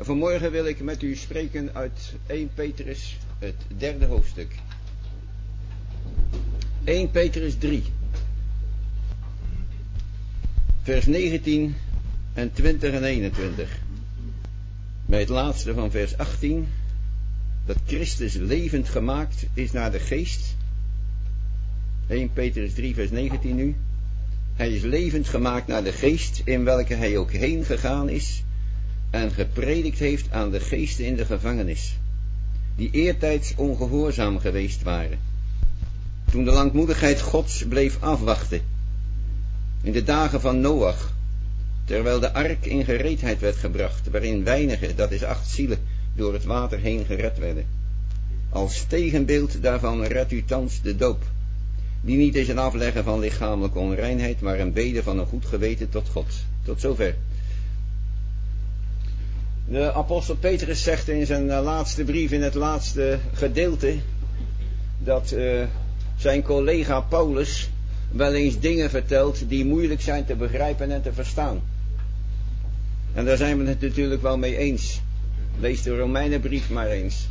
Vanmorgen wil ik met u spreken uit 1 Petrus, het 3e hoofdstuk. 1 Petrus 3, vers 19 en 20 en 21. Bij het laatste van vers 18, dat Christus levend gemaakt is naar de geest. 1 Petrus 3, vers 19 nu. Hij is levend gemaakt naar de geest, in welke hij ook heen gegaan is en gepredikt heeft aan de geesten in de gevangenis, die eertijds ongehoorzaam geweest waren, toen de langmoedigheid Gods bleef afwachten, in de dagen van Noach, terwijl de ark in gereedheid werd gebracht, waarin weinigen, dat is 8 zielen, door het water heen gered werden. Als tegenbeeld daarvan redt u thans de doop, die niet is een afleggen van lichamelijke onreinheid, maar een bede van een goed geweten tot God. Tot zover. De apostel Petrus zegt in zijn laatste brief, in het laatste gedeelte, dat zijn collega Paulus wel eens dingen vertelt die moeilijk zijn te begrijpen en te verstaan. En daar zijn we het natuurlijk wel mee eens. Lees de Romeinenbrief maar eens.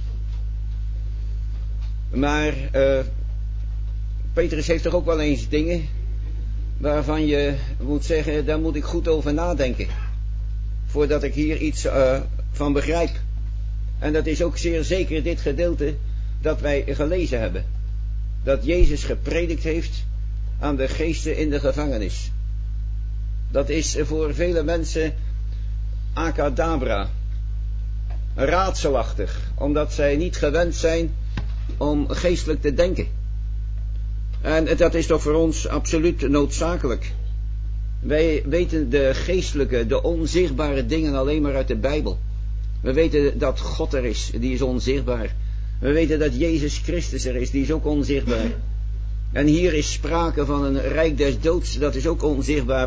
Maar Petrus heeft toch ook wel eens dingen waarvan je moet zeggen, daar moet ik goed over nadenken, voordat ik hier iets van begrijp. En dat is ook zeer zeker dit gedeelte dat wij gelezen hebben. Dat Jezus gepredikt heeft aan de geesten in de gevangenis. Dat is voor vele mensen acadabra, raadselachtig, omdat zij niet gewend zijn om geestelijk te denken. En dat is toch voor ons absoluut noodzakelijk. Wij weten de geestelijke, de onzichtbare dingen alleen maar uit de Bijbel. We weten dat God er is, die is onzichtbaar. We weten dat Jezus Christus er is, die is ook onzichtbaar. En hier is sprake van een rijk des doods, dat is ook onzichtbaar,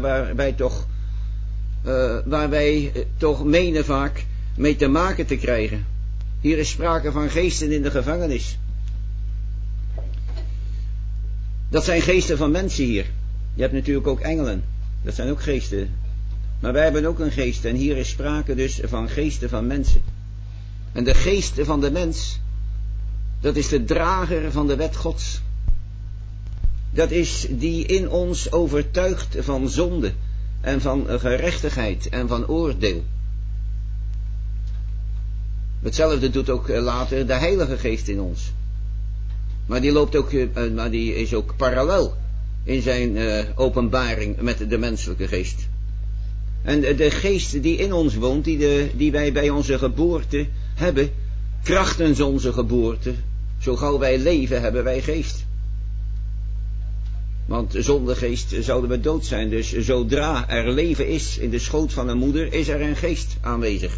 waar wij toch menen vaak mee te maken te krijgen. Hier is sprake van geesten in de gevangenis. Dat zijn geesten van mensen hier. Je hebt natuurlijk ook engelen. Dat zijn ook geesten. Maar wij hebben ook een geest. En hier is sprake dus van geesten van mensen. En de geest van de mens, dat is de drager van de wet Gods. Dat is die in ons overtuigt van zonde en van gerechtigheid en van oordeel. Hetzelfde doet ook later de Heilige Geest in ons. Maar die is ook parallel in zijn openbaring met de menselijke geest. En de geest die in ons woont, die wij bij onze geboorte hebben, krachtens onze geboorte, zo gauw wij leven, hebben wij geest. Want zonder geest zouden we dood zijn. Dus zodra er leven is in de schoot van een moeder, is er een geest aanwezig.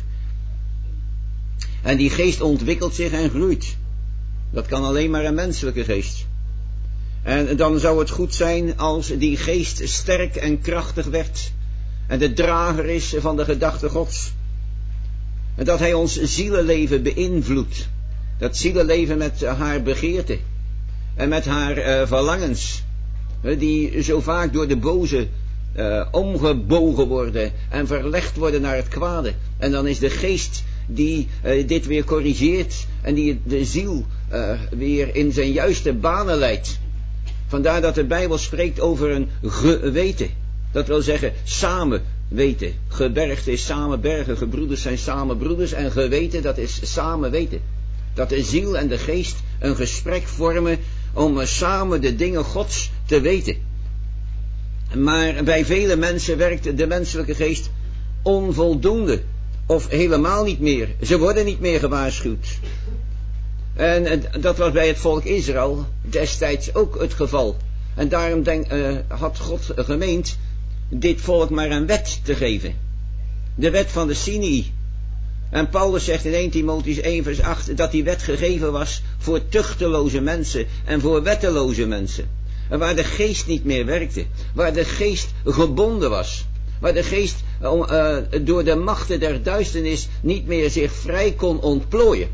En die geest ontwikkelt zich en groeit. Dat kan alleen maar een menselijke geest. En dan zou het goed zijn als die geest sterk en krachtig werd en de drager is van de gedachte Gods. En dat hij ons zielenleven beïnvloedt. Dat zielenleven met haar begeerte en met haar verlangens, die zo vaak door de boze omgebogen worden en verlegd worden naar het kwade. En dan is de geest die dit weer corrigeert en die de ziel weer in zijn juiste banen leidt. Vandaar dat de Bijbel spreekt over een geweten. Dat wil zeggen samen weten. Gebergte is samen bergen, gebroeders zijn samen broeders en geweten, dat is samen weten. Dat de ziel en de geest een gesprek vormen om samen de dingen Gods te weten. Maar bij vele mensen werkt de menselijke geest onvoldoende. Of helemaal niet meer. Ze worden niet meer gewaarschuwd. En dat was bij het volk Israël destijds ook het geval. En daarom had God gemeend dit volk maar een wet te geven. De wet van de Sinai. En Paulus zegt in 1 Timotheüs 1 vers 8 dat die wet gegeven was voor tuchteloze mensen en voor wetteloze mensen. En waar de geest niet meer werkte, waar de geest gebonden was, waar de geest door de machten der duisternis niet meer zich vrij kon ontplooien.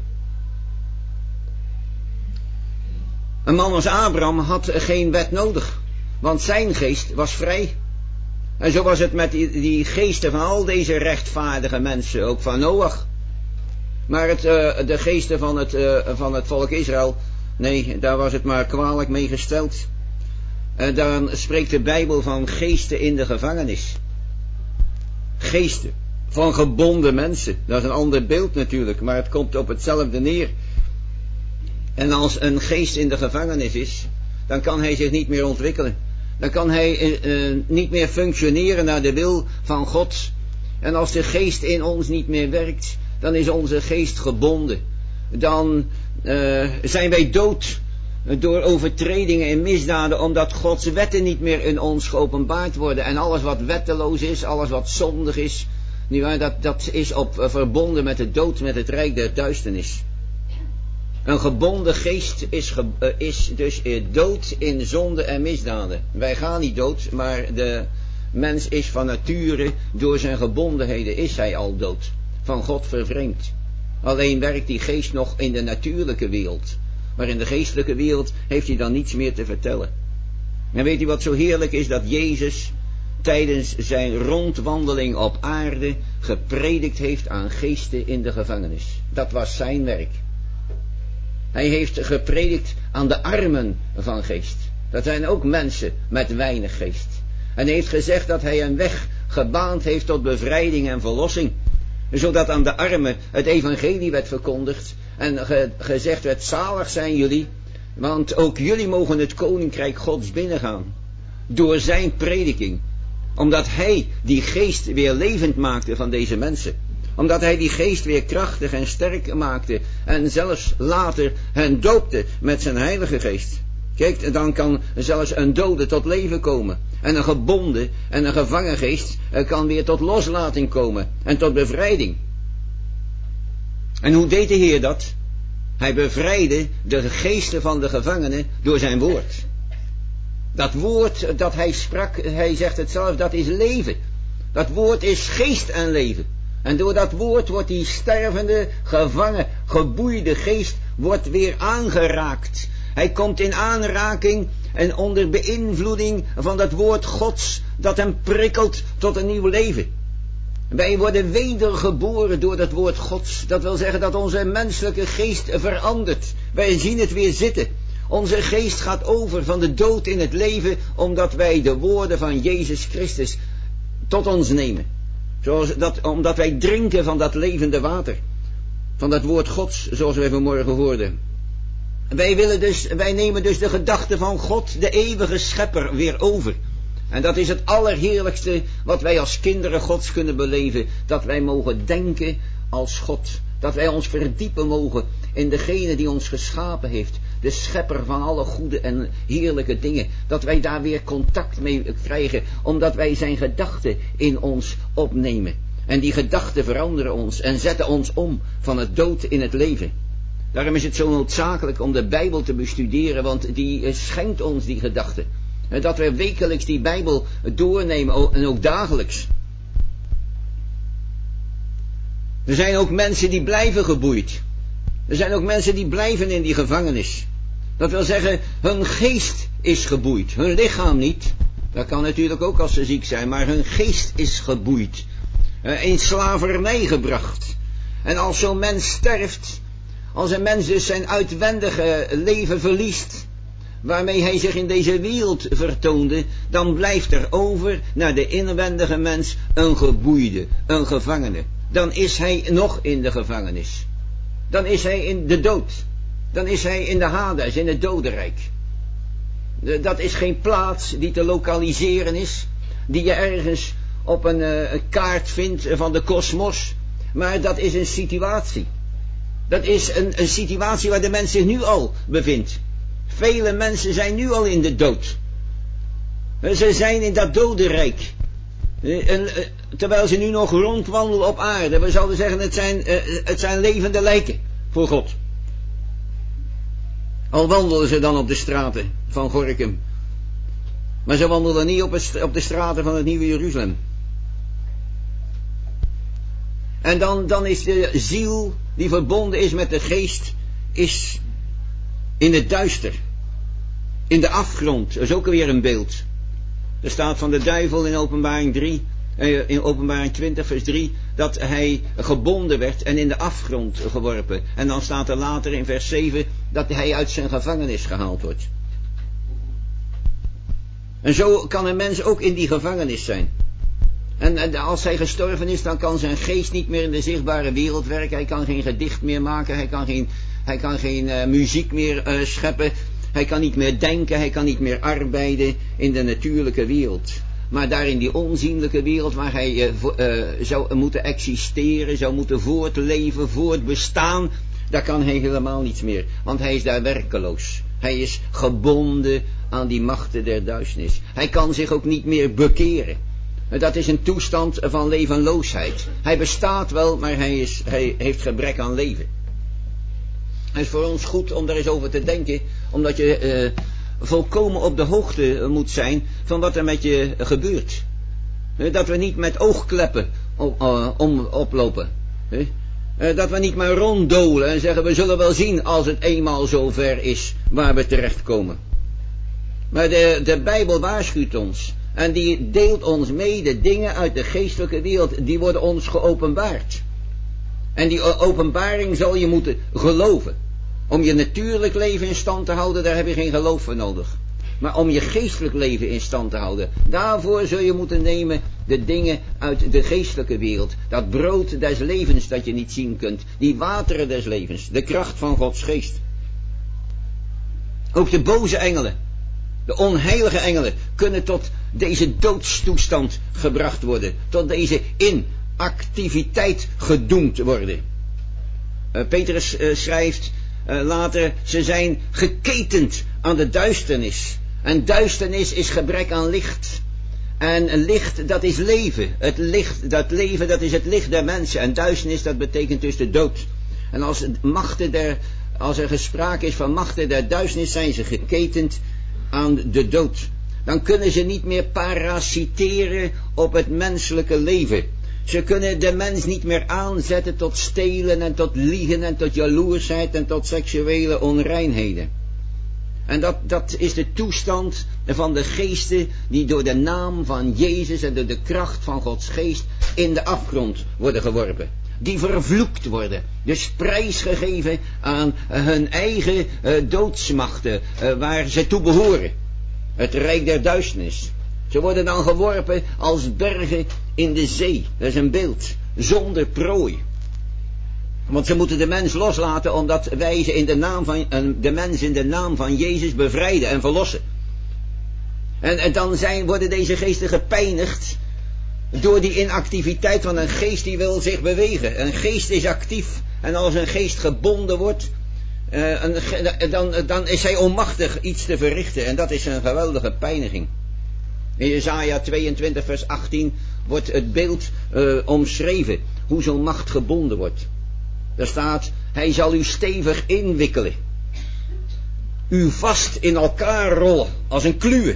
Een man als Abraham had geen wet nodig, want zijn geest was vrij. En zo was het met die geesten van al deze rechtvaardige mensen, ook van Noach. Maar de geesten van het volk Israël, nee, daar was het maar kwalijk mee gesteld. Dan spreekt de Bijbel van geesten in de gevangenis. Geesten van gebonden mensen. Dat is een ander beeld natuurlijk, maar het komt op hetzelfde neer. En als een geest in de gevangenis is, dan kan hij zich niet meer ontwikkelen. Dan kan hij niet meer functioneren naar de wil van God. En als de geest in ons niet meer werkt, dan is onze geest gebonden. Dan zijn wij dood door overtredingen en misdaden, omdat Gods wetten niet meer in ons geopenbaard worden. En alles wat wetteloos is, alles wat zondig is, dat is verbonden met de dood, met het rijk der duisternis. Een gebonden geest is dus dood in zonde en misdaden. Wij gaan niet dood, maar de mens is van nature, door zijn gebondenheden is hij al dood. Van God vervreemd. Alleen werkt die geest nog in de natuurlijke wereld. Maar in de geestelijke wereld heeft hij dan niets meer te vertellen. En weet u wat zo heerlijk is? Dat Jezus tijdens zijn rondwandeling op aarde gepredikt heeft aan geesten in de gevangenis. Dat was zijn werk. Hij heeft gepredikt aan de armen van geest. Dat zijn ook mensen met weinig geest. En hij heeft gezegd dat hij een weg gebaand heeft tot bevrijding en verlossing. Zodat aan de armen het evangelie werd verkondigd. En gezegd werd, zalig zijn jullie. Want ook jullie mogen het koninkrijk Gods binnengaan. Door zijn prediking. Omdat hij die geest weer levend maakte van deze mensen. Omdat hij die geest weer krachtig en sterk maakte. En zelfs later hen doopte met zijn heilige geest. Kijk, dan kan zelfs een dode tot leven komen. En een gebonden en een gevangen geest kan weer tot loslating komen. En tot bevrijding. En hoe deed de Heer dat? Hij bevrijdde de geesten van de gevangenen door zijn woord. Dat woord dat hij sprak, hij zegt het zelf, dat is leven. Dat woord is geest en leven. En door dat woord wordt die stervende, gevangen, geboeide geest wordt weer aangeraakt. Hij komt in aanraking en onder beïnvloeding van dat woord Gods dat hem prikkelt tot een nieuw leven. Wij worden wedergeboren door dat woord Gods. Dat wil zeggen dat onze menselijke geest verandert. Wij zien het weer zitten. Onze geest gaat over van de dood in het leven, omdat wij de woorden van Jezus Christus tot ons nemen. Omdat wij drinken van dat levende water. Van dat woord Gods, zoals wij vanmorgen hoorden. Wij nemen dus de gedachte van God, de eeuwige schepper, weer over. En dat is het allerheerlijkste wat wij als kinderen Gods kunnen beleven. Dat wij mogen denken als God. Dat wij ons verdiepen mogen in degene die ons geschapen heeft. De schepper van alle goede en heerlijke dingen. Dat wij daar weer contact mee krijgen. Omdat wij zijn gedachten in ons opnemen. En die gedachten veranderen ons en zetten ons om van het dood in het leven. Daarom is het zo noodzakelijk om de Bijbel te bestuderen. Want die schenkt ons die gedachten. Dat we wekelijks die Bijbel doornemen en ook dagelijks. Er zijn ook mensen die blijven geboeid. Er zijn ook mensen die blijven in die gevangenis. Dat wil zeggen, hun geest is geboeid. Hun lichaam niet. Dat kan natuurlijk ook als ze ziek zijn. Maar hun geest is geboeid. In slavernij gebracht. En als zo'n mens sterft. Als een mens dus zijn uitwendige leven verliest. Waarmee hij zich in deze wereld vertoonde, dan blijft er over naar de inwendige mens een geboeide, een gevangene. Dan is hij nog in de gevangenis. Dan is hij in de dood. Dan is hij in de Hades, in het dodenrijk. Dat is geen plaats die te lokaliseren is, die je ergens op een kaart vindt van de kosmos, maar dat is een situatie. Dat is een situatie waar de mens zich nu al bevindt. Vele mensen zijn nu al in de dood. Ze zijn in dat dodenrijk. Terwijl ze nu nog rondwandelen op aarde. We zouden zeggen, het zijn levende lijken voor God. Al wandelen ze dan op de straten van Gorinchem. Maar ze wandelen niet op de straten van het Nieuwe Jeruzalem. En dan is de ziel die verbonden is met de geest, is in het duister. In de afgrond. Dat is ook weer een beeld. Er staat van de duivel in Openbaring 3. In Openbaring 20 vers 3, dat hij gebonden werd en in de afgrond geworpen. En dan staat er later in vers 7 dat hij uit zijn gevangenis gehaald wordt. En zo kan een mens ook in die gevangenis zijn. En als hij gestorven is, dan kan zijn geest niet meer in de zichtbare wereld werken. Hij kan geen gedicht meer maken, hij kan geen muziek meer scheppen. Hij kan niet meer denken, hij kan niet meer arbeiden in de natuurlijke wereld. Maar daar in die onzienlijke wereld waar hij zou moeten existeren, zou moeten voortleven, voortbestaan, daar kan hij helemaal niets meer. Want hij is daar werkeloos. Hij is gebonden aan die machten der duisternis. Hij kan zich ook niet meer bekeren. Dat is een toestand van levenloosheid. Hij bestaat wel, maar hij heeft gebrek aan leven. Het is voor ons goed om daar eens over te denken, omdat je volkomen op de hoogte moet zijn van wat er met je gebeurt. Dat we niet met oogkleppen oplopen. Dat we niet maar ronddolen en zeggen we zullen wel zien als het eenmaal zover is waar we terechtkomen. Maar de Bijbel waarschuwt ons en die deelt ons mee de dingen uit de geestelijke wereld, die worden ons geopenbaard. En die openbaring zal je moeten geloven. Om je natuurlijk leven in stand te houden, daar heb je geen geloof voor nodig. Maar om je geestelijk leven in stand te houden, daarvoor zul je moeten nemen de dingen uit de geestelijke wereld. Dat brood des levens dat je niet zien kunt. Die wateren des levens. De kracht van Gods geest. Ook de boze engelen, de onheilige engelen, kunnen tot deze doodstoestand gebracht worden. Tot deze inactiviteit gedoemd worden. Petrus schrijft later, ze zijn geketend aan de duisternis. En duisternis is gebrek aan licht. En licht, dat is leven. Het licht, dat leven, dat is het licht der mensen. En duisternis, dat betekent dus de dood. En als er gesprake is van machten der duisternis, zijn ze geketend aan de dood. Dan kunnen ze niet meer parasiteren op het menselijke leven. Ze kunnen de mens niet meer aanzetten tot stelen en tot liegen en tot jaloersheid en tot seksuele onreinheden. En dat is de toestand van de geesten die door de naam van Jezus en door de kracht van Gods geest in de afgrond worden geworpen. Die vervloekt worden, dus prijsgegeven aan hun eigen doodsmachten waar ze toe behoren. Het rijk der duisternis. Ze worden dan geworpen als bergen in de zee. Dat is een beeld. Zonder prooi. Want ze moeten de mens loslaten omdat wij ze in de naam van, de mens in de naam van Jezus bevrijden en verlossen. En dan worden deze geesten gepijnigd door die inactiviteit van een geest die wil zich bewegen. Een geest is actief en als een geest gebonden wordt, dan is hij onmachtig iets te verrichten. En dat is een geweldige pijniging. In Jesaja 22 vers 18 wordt het beeld omschreven hoe zo'n macht gebonden wordt. Daar staat, hij zal u stevig inwikkelen. U vast in elkaar rollen als een kluwe.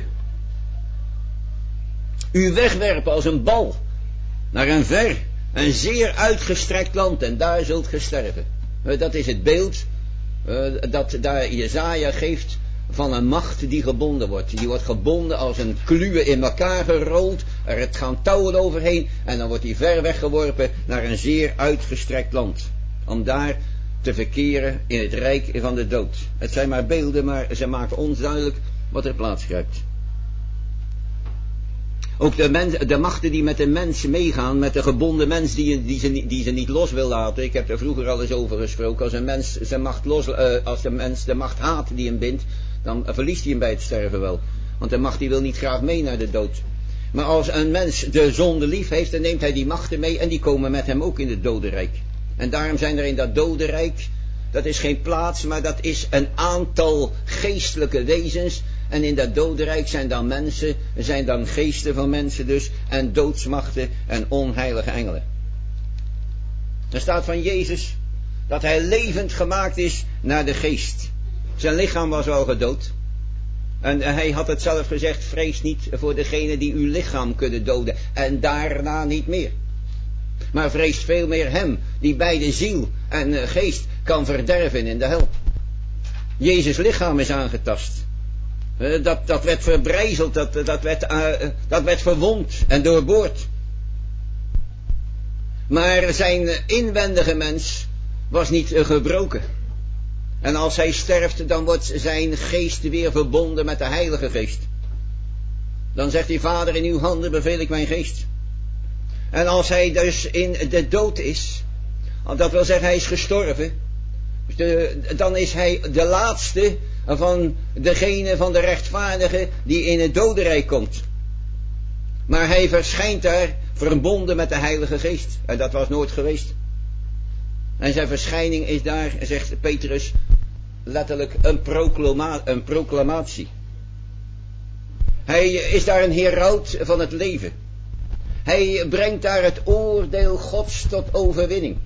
U wegwerpen als een bal naar een ver en zeer uitgestrekt land en daar zult ge sterven. Dat is het beeld dat daar Jesaja geeft van een macht die gebonden wordt. Die wordt gebonden als een kluwe in elkaar gerold. Er gaan touwen overheen en dan wordt die ver weggeworpen naar een zeer uitgestrekt land. Om daar te verkeren in het rijk van de dood. Het zijn maar beelden, maar ze maken ons duidelijk wat er plaats grijpt. Ook de machten die met de mens meegaan, met de gebonden mens die ze niet los wil laten. Ik heb er vroeger al eens over gesproken. Als een mens zijn macht als de mens de macht haat die hem bindt, dan verliest hij hem bij het sterven wel. Want de macht die wil niet graag mee naar de dood. Maar als een mens de zonde lief heeft, dan neemt hij die machten mee en die komen met hem ook in het dodenrijk. En daarom zijn er in dat dodenrijk, dat is geen plaats, maar dat is een aantal geestelijke wezens. En in dat dodenrijk zijn dan mensen, zijn dan geesten van mensen dus, en doodsmachten en onheilige engelen. Er staat van Jezus dat hij levend gemaakt is naar de geest. Zijn lichaam was wel gedood. En hij had het zelf gezegd, vrees niet voor degene die uw lichaam kunnen doden. En daarna niet meer. Maar vrees veel meer hem die beide ziel en geest kan verderven in de hel. Jezus' lichaam is aangetast. Dat werd verbrijzeld, dat werd verwond en doorboord. Maar zijn inwendige mens was niet gebroken. En als hij sterft, dan wordt zijn geest weer verbonden met de Heilige Geest. Dan zegt hij, Vader, in uw handen beveel ik mijn geest. En als hij dus in de dood is, dat wil zeggen hij is gestorven, dan is hij de laatste van degene van de rechtvaardige die in het dodenrijk komt. Maar hij verschijnt daar verbonden met de Heilige Geest. En dat was nooit geweest. En zijn verschijning is daar, zegt Petrus, letterlijk een proclamatie. Hij is daar een heraut van het leven. Hij brengt daar het oordeel Gods tot overwinning.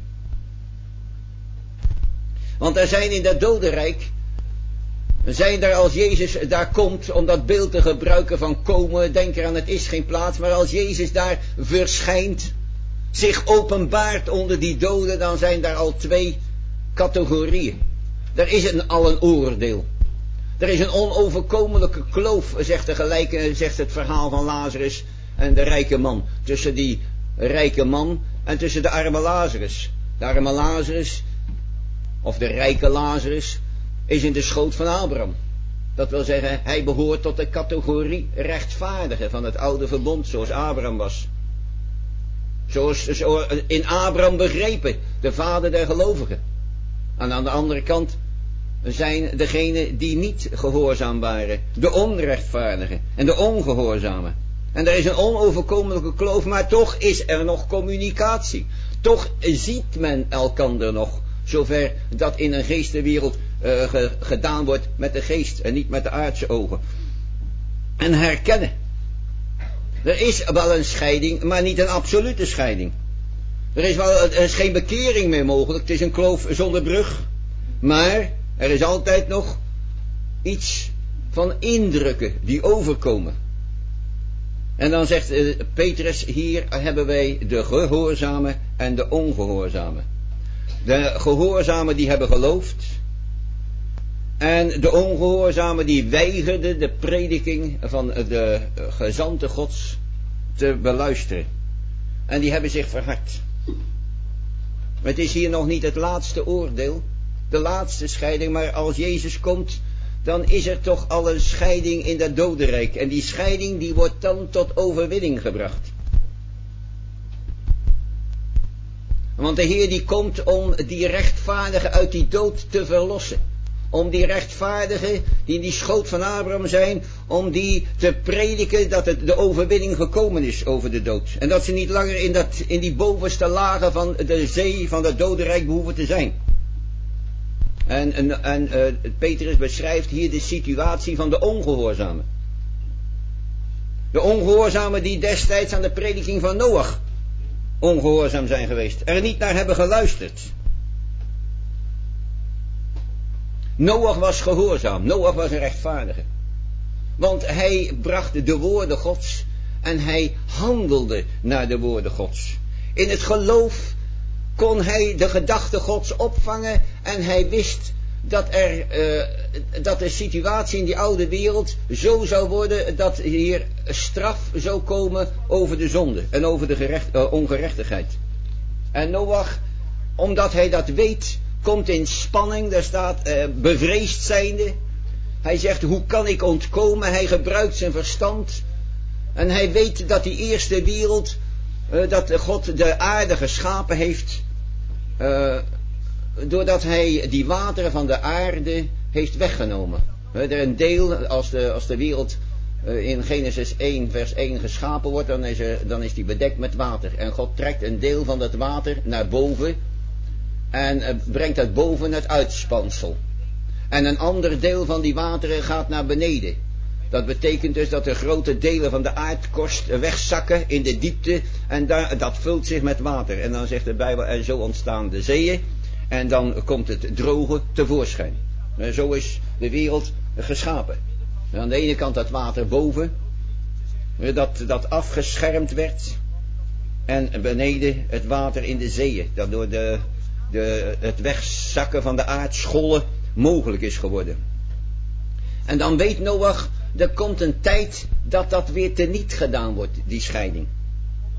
Want er zijn in dat dodenrijk, zijn er als Jezus daar komt, om dat beeld te gebruiken van komen, denk eraan, het is geen plaats, maar als Jezus daar verschijnt, zich openbaart onder die doden, dan zijn daar al twee categorieën. Er is al een oordeel. Er is een onoverkomelijke kloof, zegt het verhaal van Lazarus en de rijke man. Tussen die rijke man en tussen de arme Lazarus. De arme Lazarus, of de rijke Lazarus, is in de schoot van Abraham. Dat wil zeggen, hij behoort tot de categorie rechtvaardigen van het oude verbond, zoals Abraham was. Zoals in Abraham begrepen, de vader der gelovigen. En aan de andere kant zijn degenen die niet gehoorzaam waren, de onrechtvaardigen en de ongehoorzamen. En er is een onoverkomelijke kloof, maar toch is er nog communicatie. Toch ziet men elkander nog, zover dat in een geestenwereld gedaan wordt met de geest en niet met de aardse ogen. En herkennen. Er is wel een scheiding, maar niet een absolute scheiding. Er is geen bekering meer mogelijk, het is een kloof zonder brug. Maar er is altijd nog iets van indrukken die overkomen. En dan zegt Petrus, hier hebben wij de gehoorzame en de ongehoorzame. De gehoorzamen die hebben geloofd. En de ongehoorzamen die weigerden de prediking van de gezanten Gods te beluisteren. En die hebben zich verhard. Het is hier nog niet het laatste oordeel, de laatste scheiding, maar als Jezus komt, dan is er toch al een scheiding in dat dodenrijk. En die scheiding die wordt dan tot overwinning gebracht. Want de Heer die komt om die rechtvaardigen uit die dood te verlossen. Om die rechtvaardigen die in die schoot van Abraham zijn, om die te prediken dat de overwinning gekomen is over de dood. En dat ze niet langer in die bovenste lagen van de zee van het dodenrijk behoeven te zijn. En Petrus beschrijft hier de situatie van de ongehoorzamen. De ongehoorzamen die destijds aan de prediking van Noach ongehoorzaam zijn geweest. Er niet naar hebben geluisterd. Noach was gehoorzaam. Noach was een rechtvaardige. Want hij bracht de woorden Gods en hij handelde naar de woorden Gods. In het geloof kon hij de gedachten Gods opvangen en hij wist dat de situatie in die oude wereld zo zou worden dat hier straf zou komen over de zonde en over de ongerechtigheid. En Noach, omdat hij dat weet, komt in spanning, daar staat bevreesd zijnde. Hij zegt, hoe kan ik ontkomen? Hij gebruikt zijn verstand en hij weet dat die eerste wereld, dat God de aarde geschapen heeft, doordat hij die wateren van de aarde heeft weggenomen. Er een deel, als de wereld in Genesis 1 vers 1 geschapen wordt, dan is die bedekt met water. En God trekt een deel van dat water naar boven en brengt dat boven het uitspansel. En een ander deel van die wateren gaat naar beneden. Dat betekent dus dat de grote delen van de aardkorst wegzakken in de diepte en dat vult zich met water. En dan zegt de Bijbel, en zo ontstaan de zeeën en dan komt het droge tevoorschijn. Zo is de wereld geschapen. En aan de ene kant dat water boven, dat afgeschermd werd, en beneden het water in de zeeën, dat door het wegzakken van de aardschollen mogelijk is geworden. En dan weet Noach, er komt een tijd dat weer teniet gedaan wordt, die scheiding.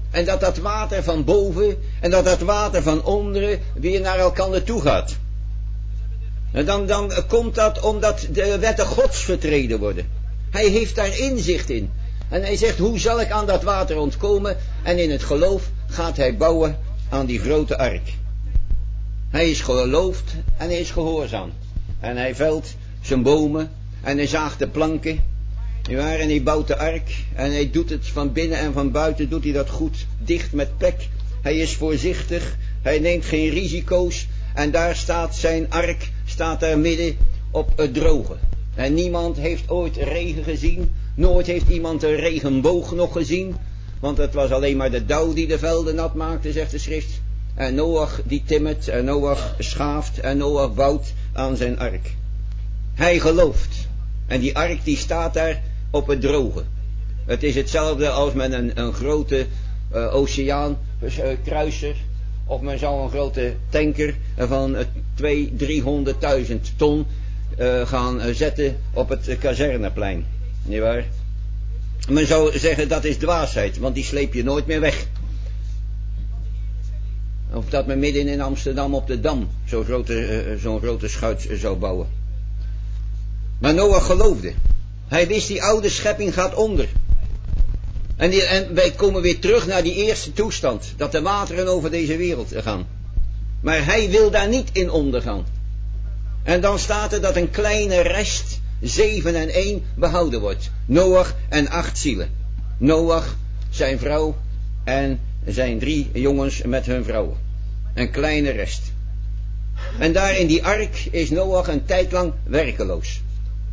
En dat dat water van boven en dat water van onderen weer naar elkaar toe gaat. En dan komt dat omdat de wetten Gods vertreden worden. Hij heeft daar inzicht in. En hij zegt, hoe zal ik aan dat water ontkomen? En in het geloof gaat hij bouwen aan die grote ark. Hij is geloofd en hij is gehoorzaam. En hij velt zijn bomen en hij zaagt de planken. En hij bouwt de ark en hij doet het van binnen en van buiten, doet hij dat goed dicht met pek. Hij is voorzichtig, hij neemt geen risico's. En daar staat zijn ark, staat daar midden op het droge. En niemand heeft ooit regen gezien, nooit heeft iemand een regenboog nog gezien. Want het was alleen maar de dauw die de velden nat maakte, zegt de schrift. En Noach die timmert, en Noach schaaft, en Noach bouwt aan zijn ark. Hij gelooft. En die ark die staat daar op het droge. Het is hetzelfde als men een grote oceaankruiser, of men zou een grote tanker van 200.000-300.000 ton gaan zetten op het kazerneplein. Niet waar? Men zou zeggen dat is dwaasheid, want die sleep je nooit meer weg. Of dat men midden in Amsterdam op de Dam zo'n grote schuit zou bouwen. Maar Noach geloofde. Hij wist die oude schepping gaat onder. En wij komen weer terug naar die eerste toestand. Dat de wateren over deze wereld gaan. Maar hij wil daar niet in ondergaan. En dan staat er dat een kleine rest, 7 en 1, behouden wordt. Noach en 8 zielen. Noach, zijn vrouw en zijn 3 jongens met hun vrouwen. Een kleine rest. En daar in die ark is Noach een tijd lang werkeloos.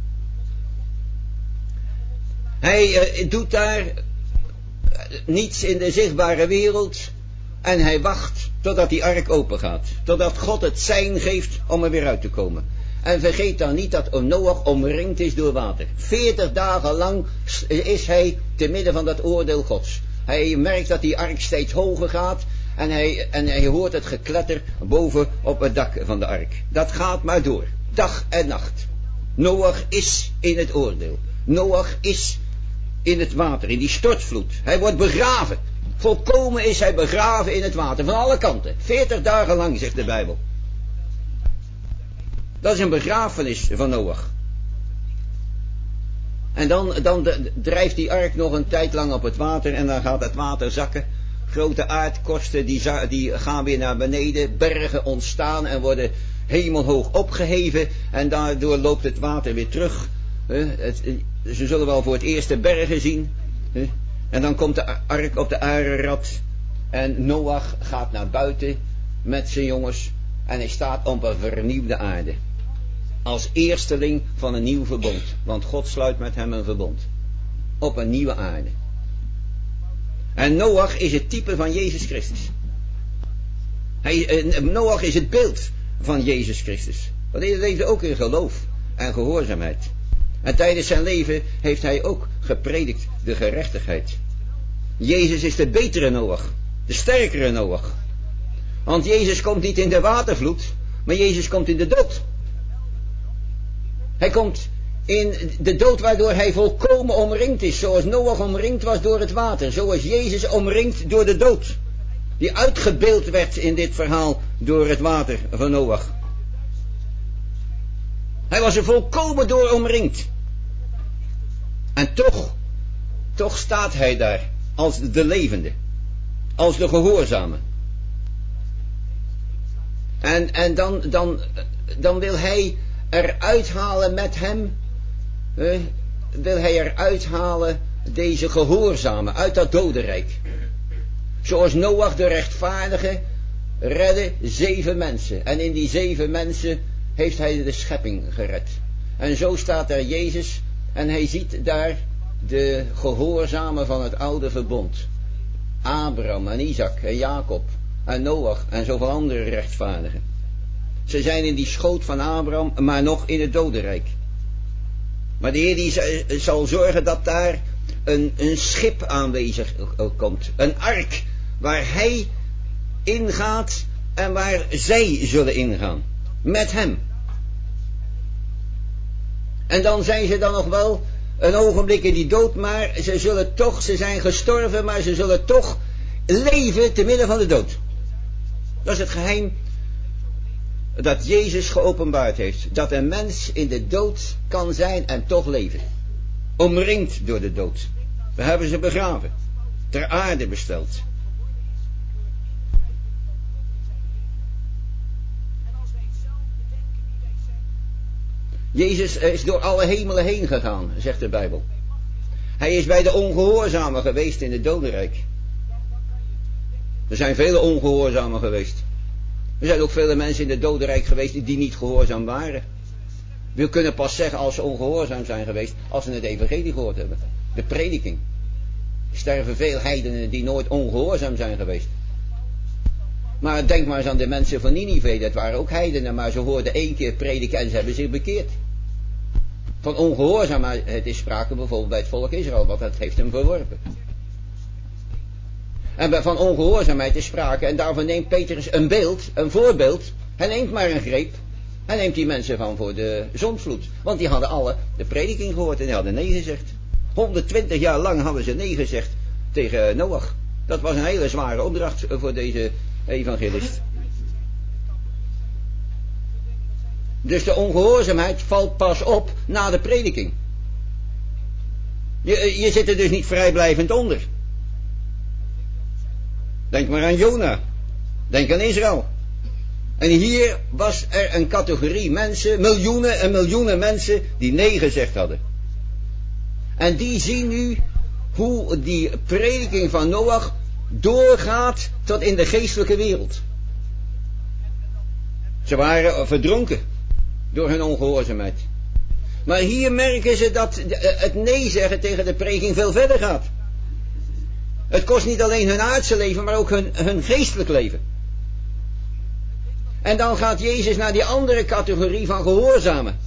Hij doet daar niets in de zichtbare wereld. En hij wacht totdat die ark open gaat. Totdat God het sein geeft om er weer uit te komen. En vergeet dan niet dat Noach omringd is door water. 40 dagen lang is hij te midden van dat oordeel Gods. Hij merkt dat die ark steeds hoger gaat. En hij hoort het gekletter boven op het dak van de ark. Dat gaat maar door. Dag en nacht. Noach is in het oordeel. Noach is in het water, in die stortvloed. Hij wordt begraven. Volkomen is hij begraven in het water. Van alle kanten. 40 dagen lang, zegt de Bijbel. Dat is een begrafenis van Noach. En dan drijft die ark nog een tijd lang op het water. En dan gaat het water zakken. Grote aardkorsten die gaan weer naar beneden. Bergen ontstaan en worden hemelhoog opgeheven. En daardoor loopt het water weer terug. Ze zullen wel voor het eerst de bergen zien. En dan komt de ark op de Ararat. En Noach gaat naar buiten met zijn jongens. En hij staat op een vernieuwde aarde. Als eersteling van een nieuw verbond. Want God sluit met hem een verbond. Op een nieuwe aarde. En Noach is het type van Jezus Christus. Noach is het beeld van Jezus Christus. Want hij leefde ook in geloof en gehoorzaamheid. En tijdens zijn leven heeft hij ook gepredikt de gerechtigheid. Jezus is de betere Noach. De sterkere Noach. Want Jezus komt niet in de watervloed. Maar Jezus komt in de dood. Hij komt in de dood waardoor hij volkomen omringd is. Zoals Noach omringd was door het water. Zo is Jezus omringd door de dood. Die uitgebeeld werd in dit verhaal door het water van Noach. Hij was er volkomen door omringd. En toch staat hij daar als de levende. Als de gehoorzame. En dan wil hij eruit halen met hem. Wil hij eruit halen deze gehoorzame uit dat dodenrijk. Zoals Noach de rechtvaardige redde 7 mensen. En in die 7 mensen heeft hij de schepping gered. En zo staat daar Jezus. En hij ziet daar de gehoorzamen van het oude verbond. Abraham en Isaac en Jacob en Noach en zoveel andere rechtvaardigen. Ze zijn in die schoot van Abraham, maar nog in het dodenrijk. Maar de Heer die zal zorgen dat daar een schip aanwezig komt. Een ark waar hij ingaat en waar zij zullen ingaan. Met hem. En dan zijn ze dan nog wel een ogenblik in die dood, maar ze zijn gestorven, maar ze zullen toch leven te midden van de dood. Dat is het geheim dat Jezus geopenbaard heeft. Dat een mens in de dood kan zijn en toch leven. Omringd door de dood. We hebben ze begraven. Ter aarde besteld. Jezus is door alle hemelen heen gegaan, zegt de Bijbel. Hij is bij de ongehoorzamen geweest in het dodenrijk. Er zijn vele ongehoorzamen geweest. Er zijn ook vele mensen in het dodenrijk geweest die niet gehoorzaam waren. We kunnen pas zeggen als ze ongehoorzaam zijn geweest, als ze het evangelie gehoord hebben. De prediking. Er sterven veel heidenen die nooit ongehoorzaam zijn geweest. Maar denk maar eens aan de mensen van Ninive, dat waren ook heidenen, maar ze hoorden 1 keer prediken en ze hebben zich bekeerd. Van ongehoorzaamheid is sprake bijvoorbeeld bij het volk Israël, want dat heeft hem verworpen. En van ongehoorzaamheid is sprake, en daarvan neemt Petrus een beeld, een voorbeeld. Hij neemt maar een greep. Hij neemt die mensen van voor de zondvloed. Want die hadden alle de prediking gehoord en die hadden nee gezegd. 120 jaar lang hadden ze nee gezegd tegen Noach. Dat was een hele zware opdracht voor deze evangelist. Dus de ongehoorzaamheid valt pas op na de prediking. Je zit er dus niet vrijblijvend onder. Denk maar aan Jona. Denk aan Israël. En hier was er een categorie mensen, miljoenen en miljoenen mensen die nee gezegd hadden. En die zien nu hoe die prediking van Noach doorgaat tot in de geestelijke wereld. Ze waren verdronken door hun ongehoorzaamheid. Maar hier merken ze dat het nee zeggen tegen de prediking veel verder gaat. Het kost niet alleen hun aardse leven, maar ook hun geestelijk leven. En dan gaat Jezus naar die andere categorie van gehoorzamen.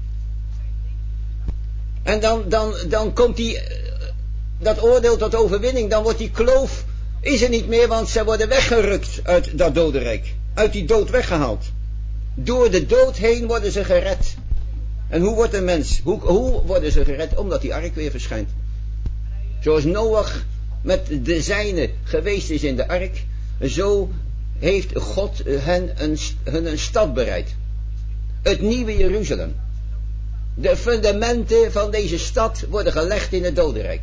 En dan komt dat oordeel tot overwinning. Dan wordt die kloof, is er niet meer, want ze worden weggerukt uit dat dodenrijk. Uit die dood weggehaald. Door de dood heen worden ze gered. En hoe wordt een mens? Hoe worden ze gered? Omdat die ark weer verschijnt. Zoals Noach met de zijnen geweest is in de ark, zo heeft God hun een stad bereid. Het nieuwe Jeruzalem. De fundamenten van deze stad worden gelegd in het dodenrijk.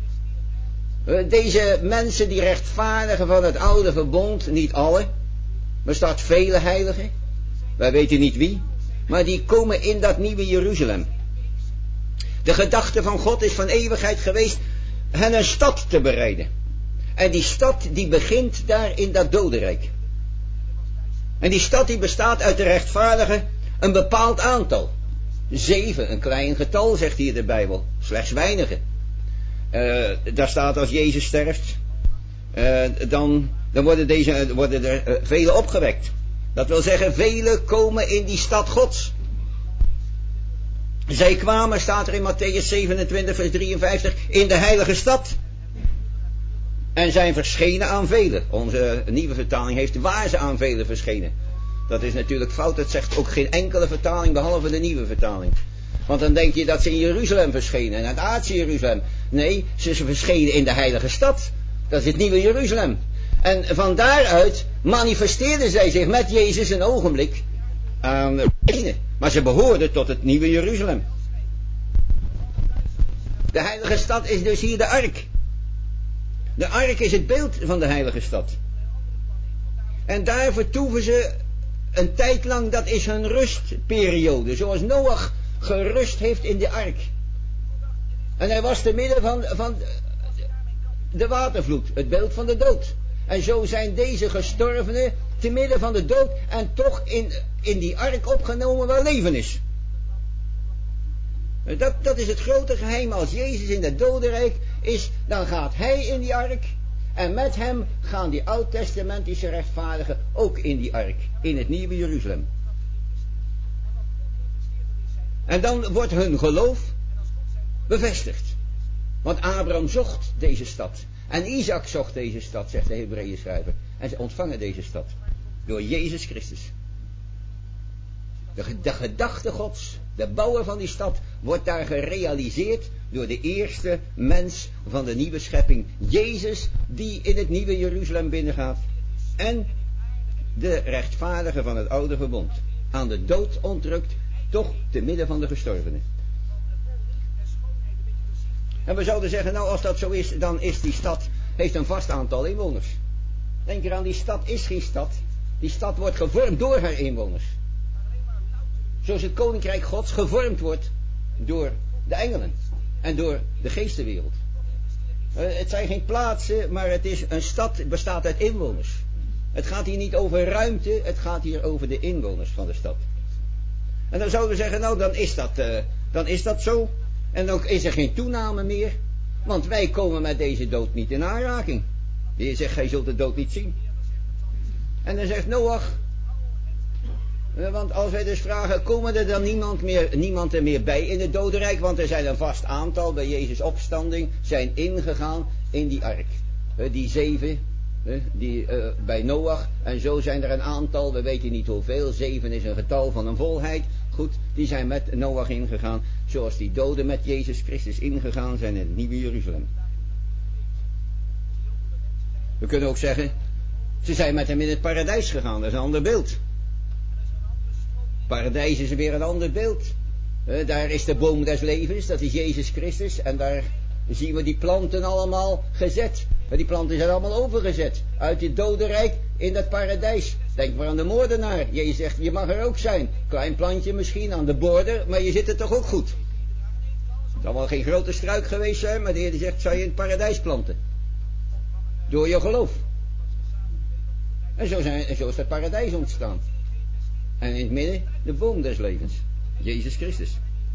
Deze mensen die rechtvaardigen van het oude verbond, niet alle, er staat vele heiligen, wij weten niet wie, maar die komen in dat nieuwe Jeruzalem. De gedachte van God is van eeuwigheid geweest hen een stad te bereiden. En die stad die begint daar in dat dodenrijk. En die stad die bestaat uit de rechtvaardigen een bepaald aantal. 7, een klein getal, zegt hier de Bijbel. Slechts weinige. Daar staat als Jezus sterft, dan worden er vele opgewekt. Dat wil zeggen, velen komen in die stad Gods. Zij kwamen, staat er in Mattheüs 27 vers 53, in de heilige stad. En zijn verschenen aan velen. Onze nieuwe vertaling heeft waar ze aan velen verschenen. Dat is natuurlijk fout, dat zegt ook geen enkele vertaling behalve de nieuwe vertaling. Want dan denk je dat ze in Jeruzalem verschenen, in het aardse Jeruzalem. Nee, ze verschenen in de heilige stad. Dat is het nieuwe Jeruzalem. En van daaruit manifesteerden zij zich met Jezus een ogenblik aan de. Maar ze behoorden tot het nieuwe Jeruzalem. De heilige stad is dus hier de ark. De ark is het beeld van de heilige stad. En daar vertoeven ze een tijd lang, dat is hun rustperiode. Zoals Noach gerust heeft in de ark. En hij was te midden van de watervloed, het beeld van de dood. En zo zijn deze gestorvenen te midden van de dood en toch in die ark opgenomen waar leven is. Dat is het grote geheim. Als Jezus in het dodenrijk is, dan gaat hij in die ark. En met hem gaan die oud-testamentische rechtvaardigen ook in die ark. In het nieuwe Jeruzalem. En dan wordt hun geloof bevestigd. Want Abraham zocht deze stad. En Isaac zocht deze stad, zegt de Hebreeën schrijver. En ze ontvangen deze stad. Door Jezus Christus. De gedachte Gods, de bouwer van die stad, wordt daar gerealiseerd door de eerste mens van de nieuwe schepping. Jezus, die in het nieuwe Jeruzalem binnengaat. En de rechtvaardige van het oude verbond. Aan de dood ontrukt, toch te midden van de gestorvenen. En we zouden zeggen, nou als dat zo is, dan is die stad, heeft een vast aantal inwoners. Denk eraan, die stad is geen stad. Die stad wordt gevormd door haar inwoners. Zoals het koninkrijk Gods gevormd wordt door de engelen en door de geestenwereld. Het zijn geen plaatsen, maar het is een stad, het bestaat uit inwoners. Het gaat hier niet over ruimte, het gaat hier over de inwoners van de stad. En dan zouden we zeggen, nou dan is dat zo. En ook is er geen toename meer, want wij komen met deze dood niet in aanraking. De Heer zegt, gij zult de dood niet zien. En dan zegt Noach, want als wij dus vragen, komen er dan niemand er meer bij in het dodenrijk? Want er zijn een vast aantal bij Jezus' opstanding zijn ingegaan in die ark. Die 7, bij Noach. En zo zijn er een aantal, we weten niet hoeveel. 7 is een getal van een volheid. Goed, die zijn met Noach ingegaan. Zoals die doden met Jezus Christus ingegaan zijn in het nieuwe Jeruzalem. We kunnen ook zeggen, ze zijn met hem in het paradijs gegaan. Dat is een ander beeld. Paradijs is weer een ander beeld. Daar is de boom des levens, dat is Jezus Christus. En daar zien we die planten allemaal gezet. Die planten zijn allemaal overgezet. Uit het dodenrijk in dat paradijs. Denk maar aan de moordenaar. Je zegt, je mag er ook zijn. Klein plantje misschien aan de border, maar je zit er toch ook goed. Het zal wel geen grote struik geweest zijn, maar de Heer zegt, zou je in het paradijs planten. Door je geloof. En zo is het paradijs ontstaan. En in het midden de boom des levens. Jezus Christus.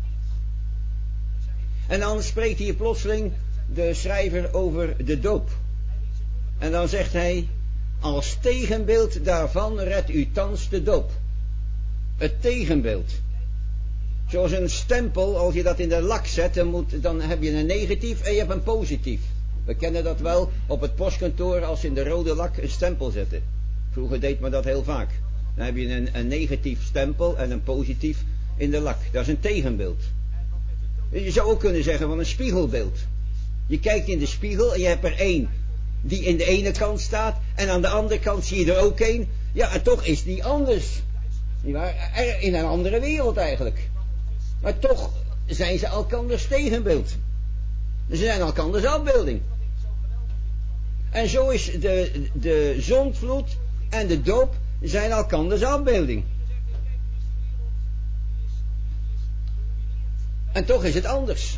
En dan spreekt hier plotseling de schrijver over de doop. En dan zegt hij, als tegenbeeld daarvan redt u thans de doop. Het tegenbeeld. Zoals een stempel, als je dat in de lak zet, dan heb je een negatief en je hebt een positief. We kennen dat wel op het postkantoor als ze in de rode lak een stempel zetten. Vroeger deed men dat heel vaak. Dan heb je een negatief stempel en een positief in de lak. Dat is een tegenbeeld. Je zou ook kunnen zeggen van een spiegelbeeld. Je kijkt in de spiegel en je hebt er één die in de ene kant staat en aan de andere kant zie je er ook één. Ja, en toch is die anders. In een andere wereld eigenlijk. Maar toch zijn ze elkanders tegenbeeld. Ze zijn elkanders afbeelding. En zo is de zondvloed en de doop zijn elkanders afbeelding. En toch is het anders.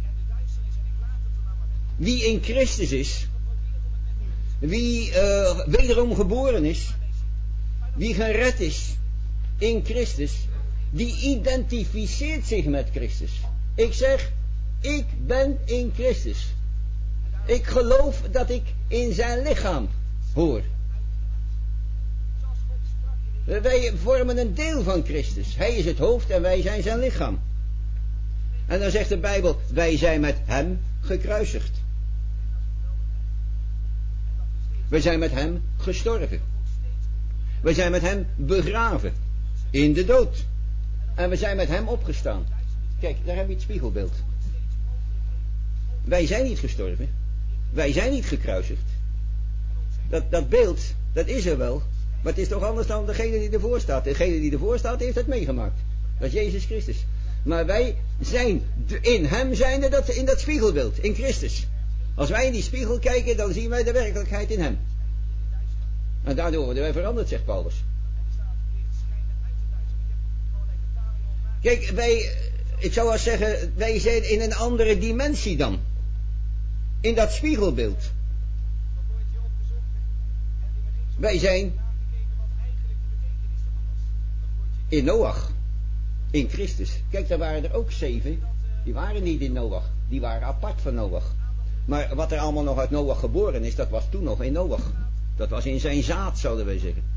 Wie in Christus is, wie wederom geboren is, wie gered is in Christus, die identificeert zich met Christus. Ik zeg, ik ben in Christus. Ik geloof dat ik in zijn lichaam hoor. Wij vormen een deel van Christus. Hij is het hoofd en wij zijn zijn lichaam. En dan zegt de Bijbel, wij zijn met hem gekruisigd. We zijn met hem gestorven. We zijn met hem begraven. In de dood. En we zijn met hem opgestaan. Kijk, daar heb je het spiegelbeeld. Wij zijn niet gestorven. Wij zijn niet gekruisigd. Dat beeld, dat is er wel. Maar het is toch anders dan degene die ervoor staat. Degene die ervoor staat heeft het meegemaakt. Dat is Jezus Christus. Maar wij zijn in hem zijnde in dat spiegelbeeld. In Christus. Als wij in die spiegel kijken, dan zien wij de werkelijkheid in hem. En daardoor worden wij veranderd, zegt Paulus. Kijk, ik zou wel zeggen, wij zijn in een andere dimensie dan. In dat spiegelbeeld. Wij zijn in Noach. In Christus. Kijk, daar waren er ook 7. Die waren niet in Noach. Die waren apart van Noach. Maar wat er allemaal nog uit Noach geboren is, dat was toen nog in Noach. Dat was in zijn zaad, zouden wij zeggen.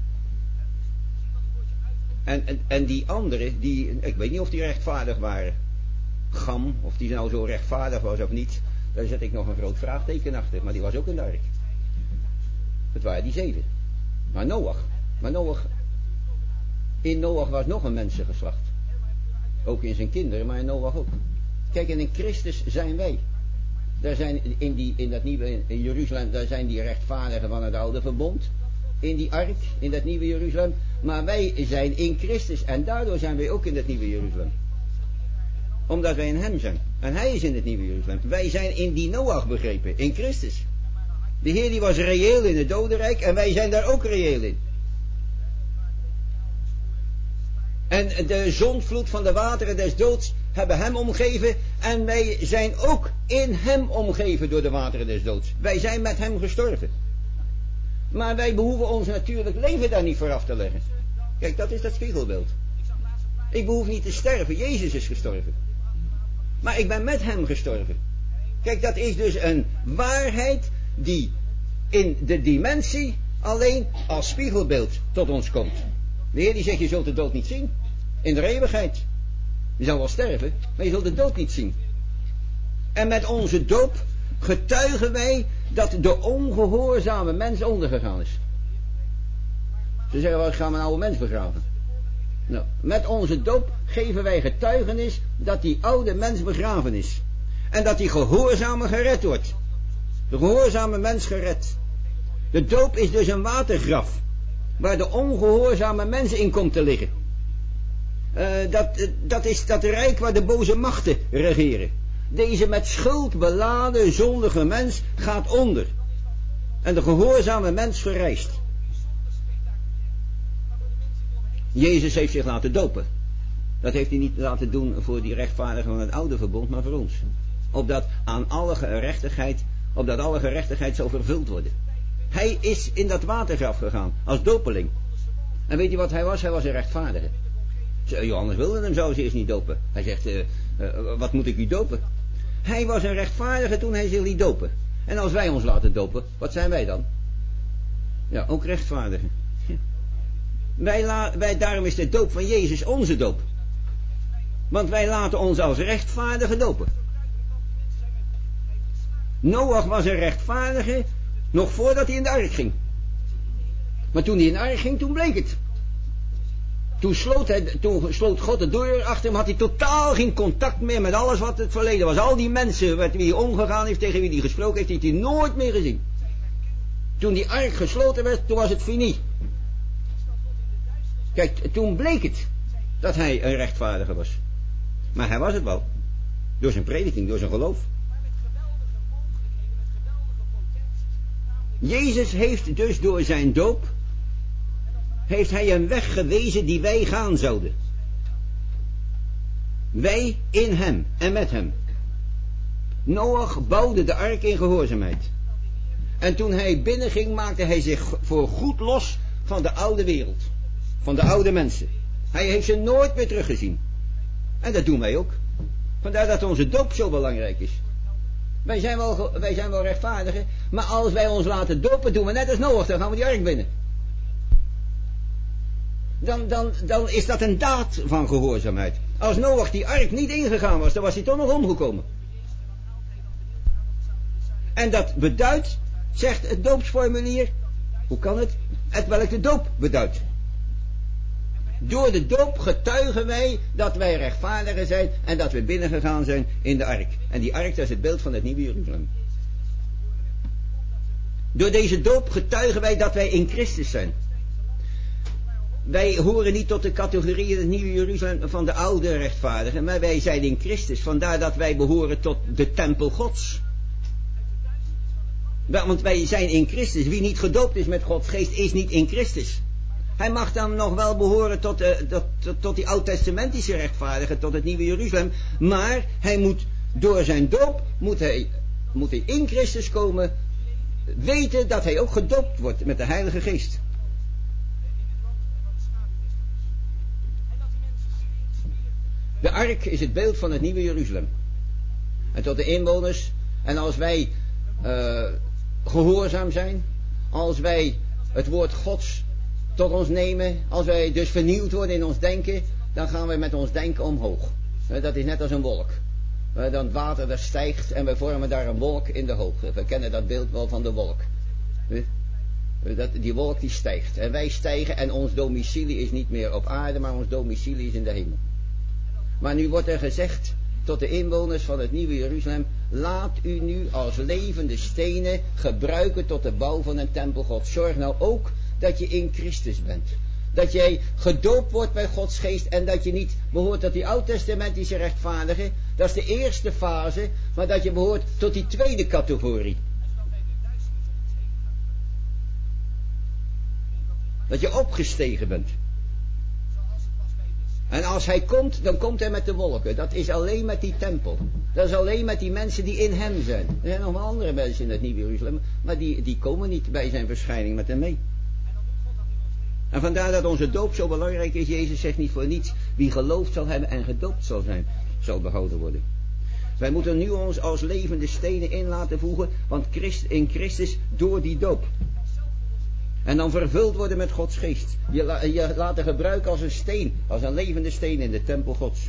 En die anderen, ik weet niet of die rechtvaardig waren. Gam, of die nou zo rechtvaardig was of niet. Daar zet ik nog een groot vraagteken achter. Maar die was ook in de ark. Het waren die 7. Maar Noach. In Noach was nog een mensengeslacht. Ook in zijn kinderen, maar in Noach ook. Kijk, en in Christus zijn wij. Daar zijn in dat nieuwe in Jeruzalem, daar zijn die rechtvaardigen van het oude verbond. In die ark, in dat nieuwe Jeruzalem. Maar wij zijn in Christus. En daardoor zijn wij ook in dat nieuwe Jeruzalem. Omdat wij in hem zijn. En hij is in het nieuwe Jeruzalem. Wij zijn in die Noach begrepen. In Christus. De Heer die was reëel in het dodenrijk. En wij zijn daar ook reëel in. En de zondvloed van de wateren des doods hebben hem omgeven. En wij zijn ook in hem omgeven door de wateren des doods. Wij zijn met hem gestorven. Maar wij behoeven ons natuurlijk leven daar niet voor af te leggen. Kijk, dat is dat spiegelbeeld. Ik behoef niet te sterven. Jezus is gestorven. Maar ik ben met hem gestorven. Kijk, dat is dus een waarheid die in de dimensie alleen als spiegelbeeld tot ons komt. De Heer die zegt, je zult de dood niet zien. In de eeuwigheid. Je zal wel sterven, maar je zult de dood niet zien. En met onze doop getuigen wij dat de ongehoorzame mens ondergegaan is. Ze zeggen, wel, gaan we een oude mens begraven? Nou, met onze doop geven wij getuigenis dat die oude mens begraven is. En dat die gehoorzame gered wordt. De gehoorzame mens gered. De doop is dus een watergraf. Waar de ongehoorzame mens in komt te liggen. Dat is dat rijk waar de boze machten regeren. Deze met schuld beladen zondige mens gaat onder. En de gehoorzame mens verrijst. Jezus heeft zich laten dopen. Dat heeft hij niet laten doen voor die rechtvaardigen van het oude verbond, maar voor ons. Opdat alle gerechtigheid zou vervuld worden. Hij is in dat watergraf gegaan, als dopeling. En weet je wat hij was? Hij was een rechtvaardige. Johannes wilde hem zelfs eerst niet dopen. Hij zegt, wat moet ik u dopen? Hij was een rechtvaardige toen hij zich liet dopen. En als wij ons laten dopen, wat zijn wij dan? Ja, ook rechtvaardigen. Ja. Daarom is de doop van Jezus onze doop. Want wij laten ons als rechtvaardige dopen. Noach was een rechtvaardige nog voordat hij in de ark ging. Maar toen hij in de ark ging, toen bleek het. Toen sloot God de deur achter hem, had hij totaal geen contact meer met alles wat het verleden was. Al die mensen met wie hij omgegaan heeft, tegen wie hij gesproken heeft, heeft hij nooit meer gezien. Toen die ark gesloten werd, toen was het fini. Kijk, toen bleek het dat hij een rechtvaardige was. Maar hij was het wel. Door zijn prediking, door zijn geloof. Jezus heeft dus door zijn doop, heeft hij een weg gewezen die wij gaan zouden. Wij in hem en met hem. Noach bouwde de ark in gehoorzaamheid. En toen hij binnenging, maakte hij zich voor goed los van de oude wereld. Van de oude mensen. Hij heeft ze nooit meer teruggezien. En dat doen wij ook. Vandaar dat onze doop zo belangrijk is. Wij zijn wel rechtvaardigen, maar als wij ons laten dopen, doen we net als Noach, dan gaan we die ark binnen. Dan is dat een daad van gehoorzaamheid. Als Noach die ark niet ingegaan was, dan was hij toch nog omgekomen. En dat beduidt, zegt het doopsformulier, hoe kan het? Het welk de doop beduidt. Door de doop getuigen wij dat wij rechtvaardigen zijn en dat we binnengegaan zijn in de ark. En die ark, dat is het beeld van het nieuwe Jeruzalem. Door deze doop getuigen wij dat wij in Christus zijn. Wij horen niet tot de categorie het nieuwe Jeruzalem van de oude rechtvaardigen, maar wij zijn in Christus. Vandaar dat wij behoren tot de tempel Gods. Want wij zijn in Christus. Wie niet gedoopt is met Gods geest is niet in Christus. Hij mag dan nog wel behoren tot die oud-testamentische rechtvaardigen, tot het nieuwe Jeruzalem. Maar hij moet door zijn doop, moet hij in Christus komen, weten dat hij ook gedoopt wordt met de Heilige Geest. De ark is het beeld van het nieuwe Jeruzalem. En tot de inwoners, en als wij gehoorzaam zijn, als wij het woord Gods tot ons nemen, als wij dus vernieuwd worden in ons denken, dan gaan wij met ons denken omhoog. Dat is net als een wolk. Dan het water dat stijgt en wij vormen daar een wolk in de hoogte. We kennen dat beeld wel van de wolk. Die wolk die stijgt. En wij stijgen en ons domicilie is niet meer op aarde, maar ons domicilie is in de hemel. Maar nu wordt er gezegd tot de inwoners van het nieuwe Jeruzalem: laat u nu als levende stenen gebruiken tot de bouw van een tempel God. Zorg nou ook dat je in Christus bent. Dat jij gedoopt wordt bij Gods geest en dat je niet behoort tot die oud-testamentische rechtvaardigen. Dat is de eerste fase, maar dat je behoort tot die tweede categorie. Dat je opgestegen bent. En als hij komt, dan komt hij met de wolken. Dat is alleen met die tempel. Dat is alleen met die mensen die in hem zijn. Er zijn nog wel andere mensen in het Nieuwe Jeruzalem, maar die komen niet bij zijn verschijning met hem mee. En vandaar dat onze doop zo belangrijk is. Jezus zegt niet voor niets: wie geloofd zal hebben en gedoopt zal zijn, zal behouden worden. Wij moeten nu ons als levende stenen in laten voegen, want in Christus door die doop. En dan vervuld worden met Gods geest. Je laten gebruiken als een steen, als een levende steen in de tempel Gods.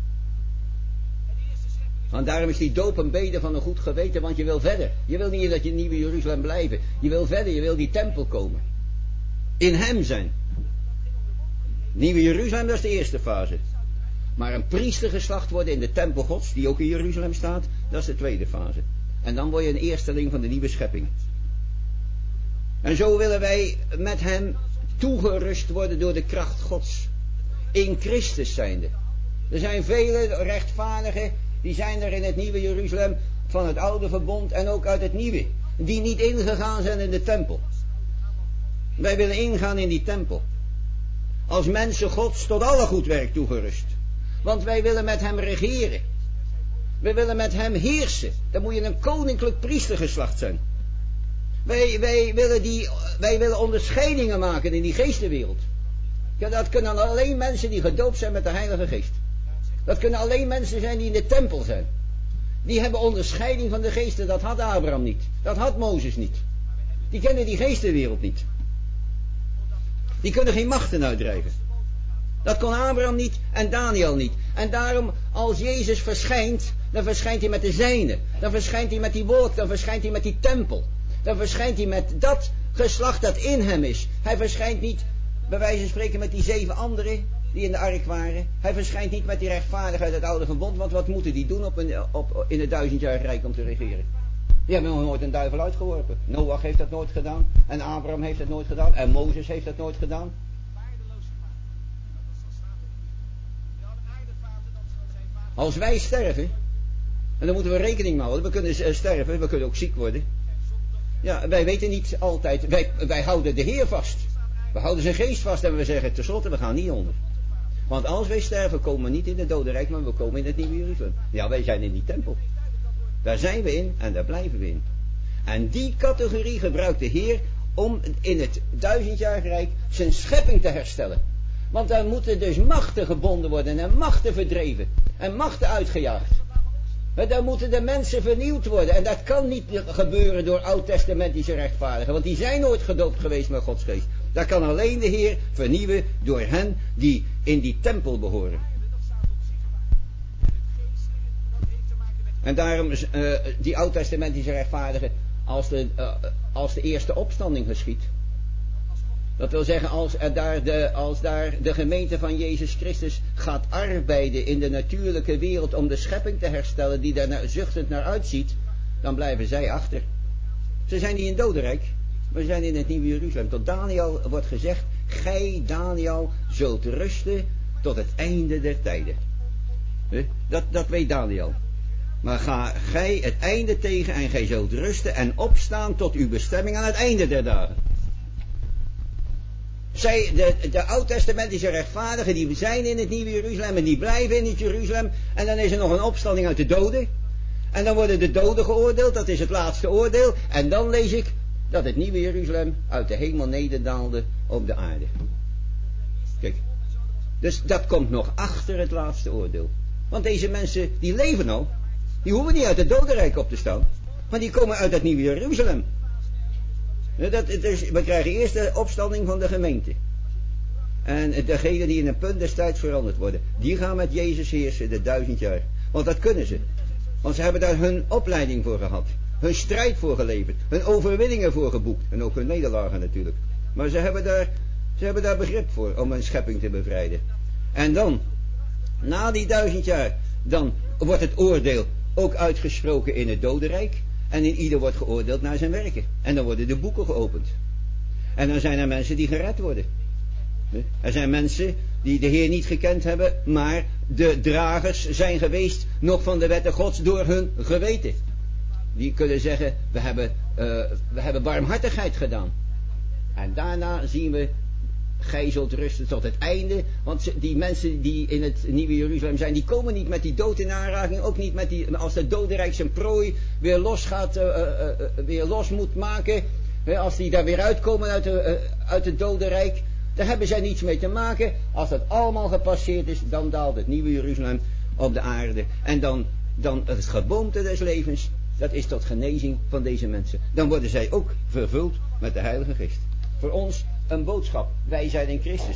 Want daarom is die doop een bede van een goed geweten, want je wil verder. Je wil niet dat je in Nieuwe Jeruzalem blijven. Je wil verder, je wil die tempel komen. In hem zijn. Nieuwe Jeruzalem, dat is de eerste fase. Maar een priestergeslacht worden in de tempel Gods, die ook in Jeruzalem staat, dat is de tweede fase. En dan word je een eersteling van de nieuwe schepping. En zo willen wij met hem toegerust worden door de kracht Gods. In Christus zijnde. Er zijn vele rechtvaardigen, die zijn er in het nieuwe Jeruzalem van het oude verbond en ook uit het nieuwe. Die niet ingegaan zijn in de tempel. Wij willen ingaan in die tempel. Als mensen Gods tot alle goed werk toegerust. Want wij willen met hem regeren. We willen met hem heersen. Dan moet je een koninklijk priestergeslacht zijn. Wij willen onderscheidingen maken in die geestenwereld. Ja, dat kunnen alleen mensen die gedoopt zijn met de Heilige Geest. Dat kunnen alleen mensen zijn die in de tempel zijn. Die hebben onderscheiding van de geesten. Dat had Abraham niet. Dat had Mozes niet. Die kennen die geestenwereld niet. Die kunnen geen machten uitdrijven. Dat kon Abraham niet en Daniel niet. En daarom, als Jezus verschijnt, dan verschijnt hij met de zijnen. Dan verschijnt hij met die wolk, dan verschijnt hij met die tempel. Dan verschijnt hij met dat geslacht dat in hem is. Hij verschijnt niet, bij wijze van spreken, met die 7 anderen die in de ark waren. Hij verschijnt niet met die rechtvaardigen uit het oude verbond. Want wat moeten die doen in het 1000-jarig rijk om te regeren? Die hebben nog nooit een duivel uitgeworpen. Noach heeft dat nooit gedaan. En Abraham heeft dat nooit gedaan. En Mozes heeft dat nooit gedaan. Als wij sterven, en dan moeten we rekening mee houden. We kunnen sterven, we kunnen ook ziek worden. Ja, wij weten niet altijd. Wij houden de Heer vast. We houden zijn geest vast en we zeggen tenslotte, we gaan niet onder. Want als wij sterven, komen we niet in het dodenrijk, maar we komen in het nieuwe Jeruzalem. Ja, wij zijn in die tempel. Daar zijn we in en daar blijven we in. En die categorie gebruikt de Heer om in het 1000-jarig rijk zijn schepping te herstellen. Want daar moeten dus machten gebonden worden en machten verdreven en machten uitgejaagd. Daar moeten de mensen vernieuwd worden. En dat kan niet gebeuren door oud-testamentische rechtvaardigen. Want die zijn nooit gedoopt geweest met Gods geest. Dat kan alleen de Heer vernieuwen door hen die in die tempel behoren. En daarom die oud-testamentische rechtvaardigen, als de eerste opstanding geschiet. Dat wil zeggen, als daar de gemeente van Jezus Christus gaat arbeiden in de natuurlijke wereld om de schepping te herstellen die daar zuchtend naar uitziet, dan blijven zij achter. Ze zijn niet in het dodenrijk, maar ze zijn in het nieuwe Jeruzalem. Tot Daniel wordt gezegd, gij Daniel zult rusten tot het einde der tijden. Dat weet Daniel. Maar ga gij het einde tegen en gij zult rusten en opstaan tot uw bestemming aan het einde der dagen. De oud-testamentische rechtvaardigen, die zijn in het nieuwe Jeruzalem en die blijven in het Jeruzalem. En dan is er nog een opstanding uit de doden. En dan worden de doden geoordeeld, dat is het laatste oordeel. En dan lees ik dat het nieuwe Jeruzalem uit de hemel nederdaalde op de aarde. Kijk, dus dat komt nog achter het laatste oordeel. Want deze mensen, die leven al. Die hoeven niet uit het dodenrijk op te staan. Maar die komen uit het nieuwe Jeruzalem. We krijgen eerst de opstanding van de gemeente. En degenen die in een punt destijds veranderd worden, die gaan met Jezus heersen de 1000 jaar. Want dat kunnen ze. Want ze hebben daar hun opleiding voor gehad. Hun strijd voor geleverd. Hun overwinningen voor geboekt. En ook hun nederlagen natuurlijk. Maar ze hebben daar begrip voor om hun schepping te bevrijden. En dan, Na die 1000 jaar, dan wordt het oordeel ook uitgesproken in het dodenrijk. En in ieder wordt geoordeeld naar zijn werken. En dan worden de boeken geopend. En dan zijn er mensen die gered worden. Er zijn mensen die de Heer niet gekend hebben, maar de dragers zijn geweest nog van de wetten Gods door hun geweten. Die kunnen zeggen, we hebben barmhartigheid gedaan. En daarna zien we, gij zult rusten tot het einde. Want die mensen die in het Nieuwe Jeruzalem zijn, die komen niet met die dood in aanraking. Ook niet met die, als het dodenrijk zijn prooi weer los gaat, weer los moet maken. Als die daar weer uitkomen uit het dodenrijk. Daar hebben zij niets mee te maken. Als dat allemaal gepasseerd is, dan daalt het Nieuwe Jeruzalem op de aarde. En dan het geboomte des levens, dat is tot genezing van deze mensen. Dan worden zij ook vervuld met de Heilige Geest. Voor ons een boodschap. Wij zijn in Christus.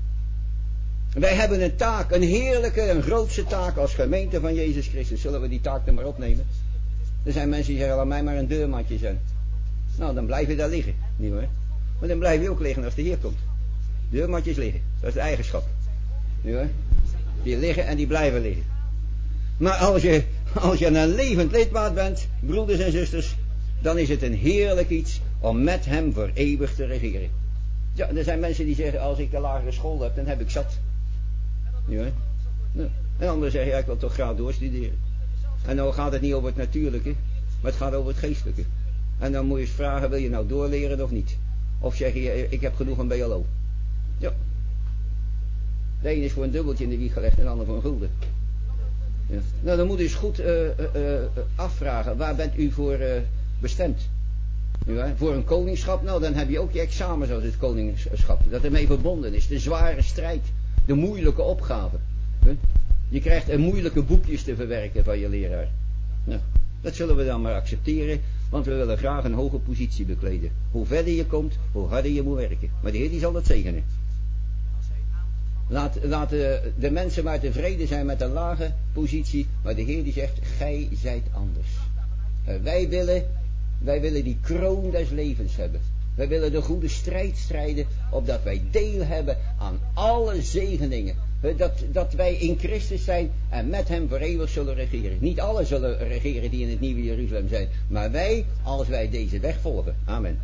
Wij hebben een taak, een heerlijke, een grootse taak als gemeente van Jezus Christus. Zullen we die taak er maar opnemen? Er zijn mensen die zeggen, laat mij maar een deurmatje zijn. Nou, dan blijf je daar liggen. Niet hoor. Maar dan blijf je ook liggen als de Heer komt. Deurmatjes liggen. Dat is de eigenschap. Niet hoor. Die liggen en die blijven liggen. Maar als je een levend lidmaat bent, broeders en zusters, dan is het een heerlijk iets om met hem voor eeuwig te regeren. Ja, er zijn mensen die zeggen, als ik de lagere school heb, dan heb ik zat. Ja. Nou, en anderen zeggen, ja, ik wil toch graag doorstuderen. En dan gaat het niet over het natuurlijke, maar het gaat over het geestelijke. En dan moet je eens vragen, wil je nou doorleren of niet? Of zeg je, ik heb genoeg aan BLO. Ja. De ene is voor een dubbeltje in de wieg gelegd en de ander voor een gulden. Ja. Nou, dan moet je eens goed afvragen, waar bent u voor bestemd? Ja, voor een koningschap, nou dan heb je ook je examen zoals het koningschap. Dat ermee verbonden is. De zware strijd. De moeilijke opgave. Je krijgt moeilijke boekjes te verwerken van je leraar. Nou, dat zullen we dan maar accepteren. Want we willen graag een hoge positie bekleden. Hoe verder je komt, hoe harder je moet werken. Maar de Heer die zal dat zegenen. Laat de mensen maar tevreden zijn met een lage positie. Maar de Heer die zegt, gij zijt anders. Wij willen die kroon des levens hebben. Wij willen de goede strijd strijden, opdat wij deel hebben aan alle zegeningen. Dat wij in Christus zijn en met hem voor eeuwig zullen regeren. Niet alle zullen regeren die in het Nieuwe Jeruzalem zijn, maar wij, als wij deze weg volgen. Amen.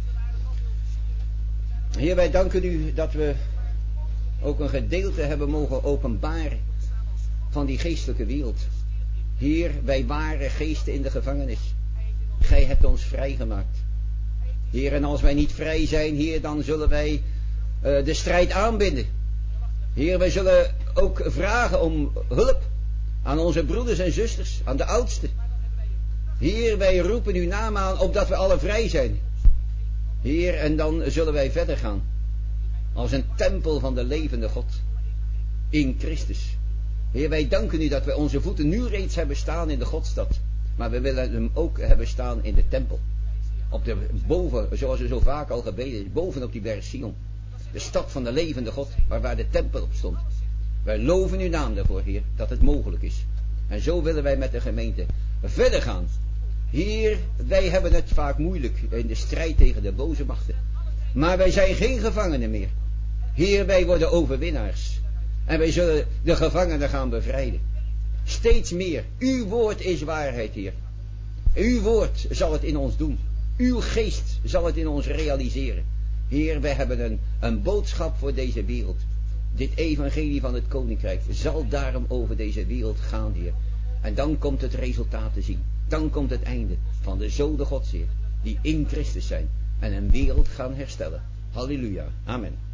Heer, wij danken u dat we ook een gedeelte hebben mogen openbaren van die geestelijke wereld. Heer, wij waren geesten in de gevangenis. Gij hebt ons vrijgemaakt. Heer, en als wij niet vrij zijn, Heer, dan zullen wij de strijd aanbinden. Heer, wij zullen ook vragen om hulp aan onze broeders en zusters, aan de oudsten. Heer, wij roepen uw naam aan, opdat we alle vrij zijn. Heer, en dan zullen wij verder gaan. Als een tempel van de levende God. In Christus. Heer, wij danken u dat wij onze voeten nu reeds hebben staan in de Godstad. Maar we willen hem ook hebben staan in de tempel. Boven, zoals er zo vaak al gebeden is, boven op die berg Sion. De stad van de levende God, waar de tempel op stond. Wij loven uw naam daarvoor, Heer, dat het mogelijk is. En zo willen wij met de gemeente verder gaan. Heer, wij hebben het vaak moeilijk in de strijd tegen de boze machten. Maar wij zijn geen gevangenen meer. Heer, wij worden overwinnaars. En wij zullen de gevangenen gaan bevrijden. Steeds meer. Uw woord is waarheid, Heer. Uw woord zal het in ons doen. Uw geest zal het in ons realiseren. Heer, wij hebben een boodschap voor deze wereld. Dit evangelie van het koninkrijk zal daarom over deze wereld gaan, Heer. En dan komt het resultaat te zien. Dan komt het einde van de zoden Gods, Heer, die in Christus zijn en een wereld gaan herstellen. Halleluja. Amen.